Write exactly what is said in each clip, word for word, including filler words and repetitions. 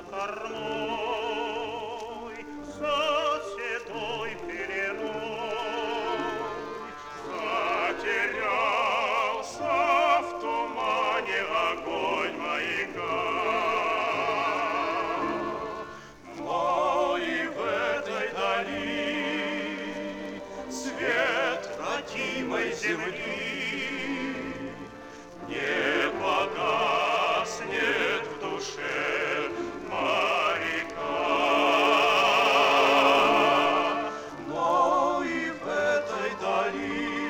кормой, за седой пеленой, затерялся в тумане огонь маяка. Но и в этой дали свет родимой земли не погаснет в душе моряка. Но и в этой дали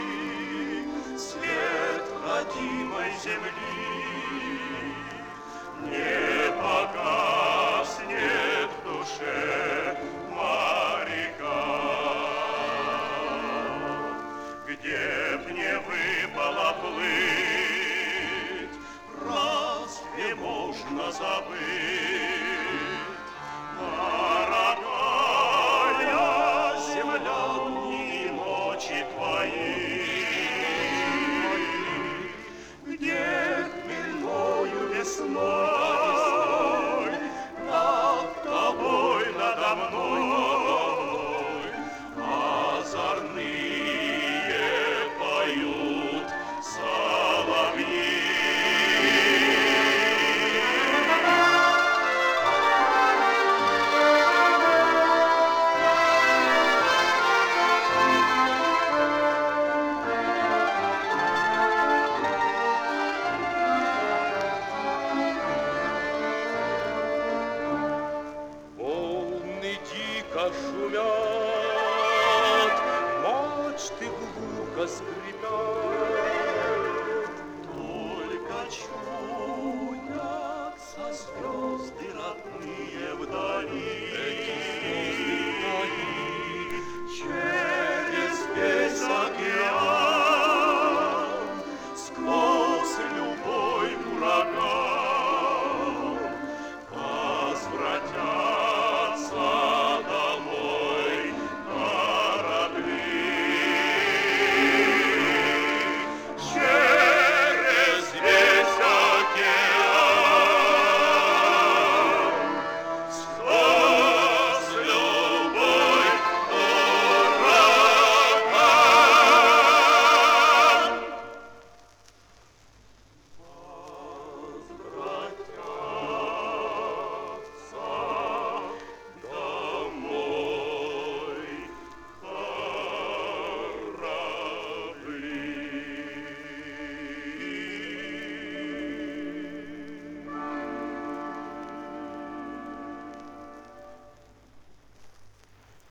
свет родимой земли не погаснет в душе